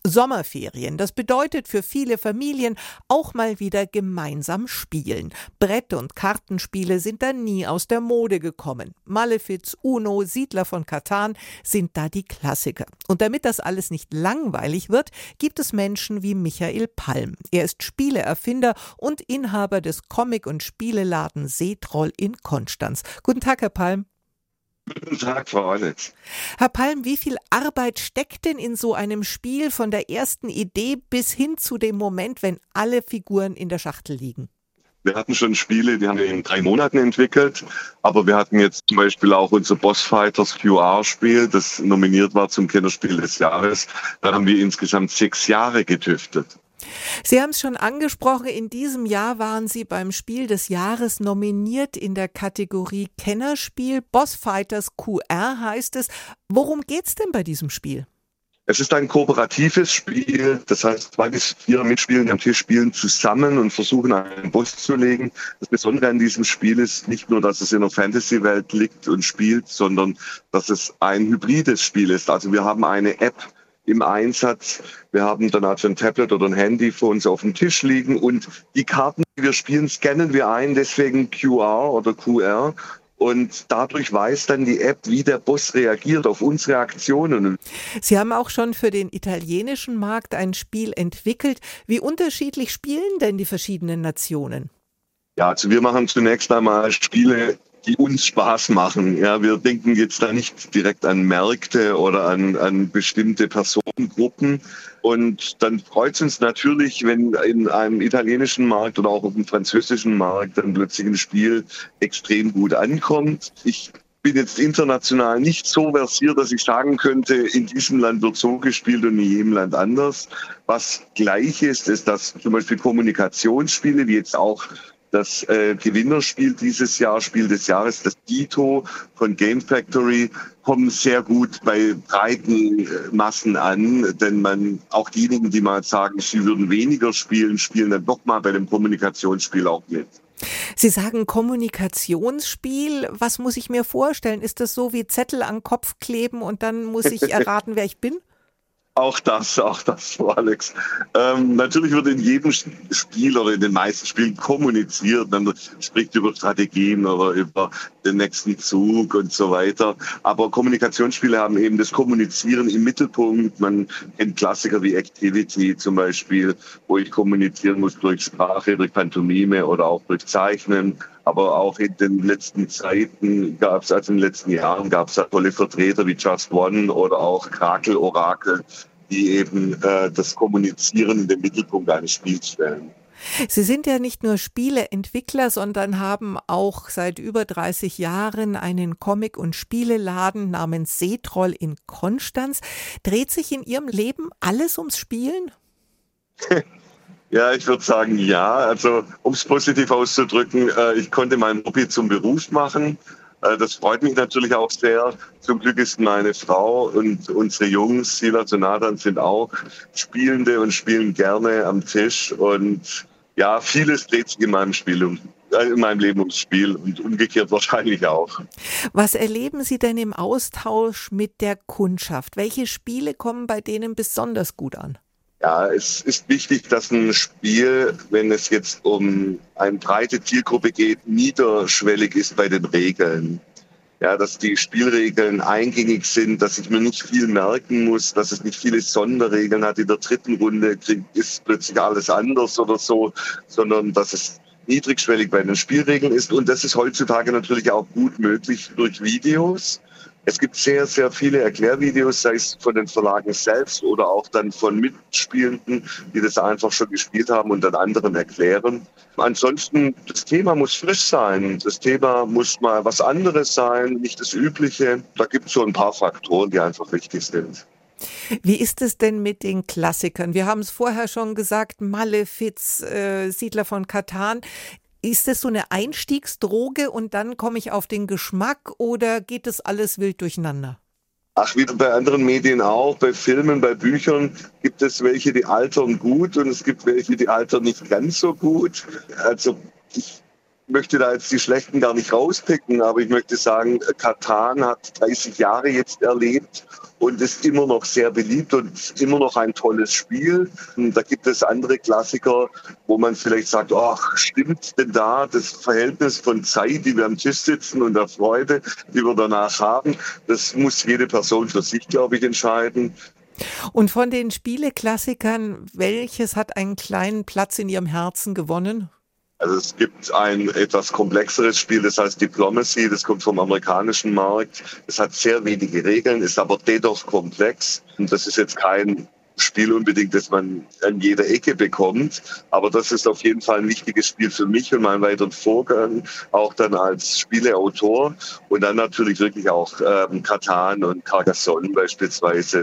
Sommerferien, das bedeutet für viele Familien auch mal wieder gemeinsam spielen. Brett- und Kartenspiele sind da nie aus der Mode gekommen. Malefiz, Uno, Siedler von Catan sind da die Klassiker. Und damit das alles nicht langweilig wird, gibt es Menschen wie Michael Palm. Er ist Spieleerfinder und Inhaber des Comic- und Spieleladen Seetroll in Konstanz. Guten Tag, Herr Palm. Guten Tag, Frau Alex. Herr Palm, wie viel Arbeit steckt denn in so einem Spiel von der ersten Idee bis hin zu dem Moment, wenn alle Figuren in der Schachtel liegen? Wir hatten schon Spiele, die haben wir in 3 Monaten entwickelt, aber wir hatten jetzt zum Beispiel auch unser Boss Fighters QR-Spiel, das nominiert war zum Kinderspiel des Jahres. Da haben wir insgesamt 6 Jahre getüftelt. Sie haben es schon angesprochen, in diesem Jahr waren Sie beim Spiel des Jahres nominiert in der Kategorie Kennerspiel. Boss Fighters QR heißt es. Worum geht's denn bei diesem Spiel? Es ist ein kooperatives Spiel, das heißt 2 bis 4 Mitspieler, die am Tisch spielen, zusammen und versuchen, einen Boss zu legen. Das Besondere an diesem Spiel ist nicht nur, dass es in der Fantasy-Welt liegt und spielt, sondern dass es ein hybrides Spiel ist. Also wir haben eine App im Einsatz. Wir haben dann also ein Tablet oder ein Handy vor uns auf dem Tisch liegen und die Karten, die wir spielen, scannen wir ein, deswegen QR oder QR. Und dadurch weiß dann die App, wie der Boss reagiert auf unsere Aktionen. Sie haben auch schon für den italienischen Markt ein Spiel entwickelt. Wie unterschiedlich spielen denn die verschiedenen Nationen? Ja, also wir machen zunächst einmal Spiele, die uns Spaß machen. Ja, wir denken jetzt da nicht direkt an Märkte oder an bestimmte Personengruppen. Und dann freut es uns natürlich, wenn in einem italienischen Markt oder auch auf dem französischen Markt dann plötzlich ein Spiel extrem gut ankommt. Ich bin jetzt international nicht so versiert, dass ich sagen könnte, in diesem Land wird so gespielt und in jedem Land anders. Was gleich ist, ist, dass zum Beispiel Kommunikationsspiele, wie jetzt auch das Gewinnerspiel dieses Jahr, Spiel des Jahres, das Dito von Game Factory, kommen sehr gut bei breiten Massen an. Denn auch diejenigen, die mal sagen, sie würden weniger spielen, spielen dann doch mal bei dem Kommunikationsspiel auch mit. Sie sagen Kommunikationsspiel. Was muss ich mir vorstellen? Ist das so wie Zettel an den Kopf kleben und dann muss ich erraten, wer ich bin? Auch das, Frau Alex. Natürlich wird in jedem Spiel oder in den meisten Spielen kommuniziert. Man spricht über Strategien oder über den nächsten Zug und so weiter. Aber Kommunikationsspiele haben eben das Kommunizieren im Mittelpunkt. Man kennt Klassiker wie Activity zum Beispiel, wo ich kommunizieren muss durch Sprache, durch Pantomime oder auch durch Zeichnen. Aber auch in den letzten Zeiten in den letzten Jahren gab es tolle Vertreter wie Just One oder auch Krakel, Orakel, die eben das Kommunizieren in den Mittelpunkt eines Spiels stellen. Sie sind ja nicht nur Spieleentwickler, sondern haben auch seit über 30 Jahren einen Comic- und Spieleladen namens Seetroll in Konstanz. Dreht sich in Ihrem Leben alles ums Spielen? Ja, ich würde sagen, ja. Also, um es positiv auszudrücken, ich konnte mein Hobby zum Beruf machen. Das freut mich natürlich auch sehr. Zum Glück ist meine Frau und unsere Jungs, Silas und Nathan, sind auch Spielende und spielen gerne am Tisch. Und ja, vieles dreht sich in meinem Leben ums Spiel und umgekehrt wahrscheinlich auch. Was erleben Sie denn im Austausch mit der Kundschaft? Welche Spiele kommen bei denen besonders gut an? Ja, es ist wichtig, dass ein Spiel, wenn es jetzt um eine breite Zielgruppe geht, niederschwellig ist bei den Regeln. Ja, dass die Spielregeln eingängig sind, dass ich mir nicht viel merken muss, dass es nicht viele Sonderregeln hat. In der 3. Runde ist plötzlich alles anders oder so, sondern dass es niedrigschwellig bei den Spielregeln ist. Und das ist heutzutage natürlich auch gut möglich durch Videos. Es gibt sehr, sehr viele Erklärvideos, sei es von den Verlagen selbst oder auch dann von Mitspielenden, die das einfach schon gespielt haben und dann anderen erklären. Ansonsten, das Thema muss frisch sein. Das Thema muss mal was anderes sein, nicht das Übliche. Da gibt es so ein paar Faktoren, die einfach wichtig sind. Wie ist es denn mit den Klassikern? Wir haben es vorher schon gesagt, Malefiz, Siedler von Catan. Ist das so eine Einstiegsdroge und dann komme ich auf den Geschmack oder geht das alles wild durcheinander? Ach, wie bei anderen Medien auch, bei Filmen, bei Büchern gibt es welche, die altern gut und es gibt welche, die altern nicht ganz so gut. Also ich möchte da jetzt die Schlechten gar nicht rauspicken, aber ich möchte sagen, Catan hat 30 Jahre jetzt erlebt und ist immer noch sehr beliebt und immer noch ein tolles Spiel. Da gibt es andere Klassiker, wo man vielleicht sagt, ach, stimmt denn da das Verhältnis von Zeit, die wir am Tisch sitzen und der Freude, die wir danach haben? Das muss jede Person für sich, glaube ich, entscheiden. Und von den Spieleklassikern, welches hat einen kleinen Platz in Ihrem Herzen gewonnen? Also es gibt ein etwas komplexeres Spiel, das heißt Diplomacy, das kommt vom amerikanischen Markt. Es hat sehr wenige Regeln, ist aber dennoch komplex. Und das ist jetzt kein Spiel unbedingt, das man an jeder Ecke bekommt. Aber das ist auf jeden Fall ein wichtiges Spiel für mich und meinen weiteren Vorgang, auch dann als Spieleautor. Und dann natürlich wirklich auch Catan und Carcassonne beispielsweise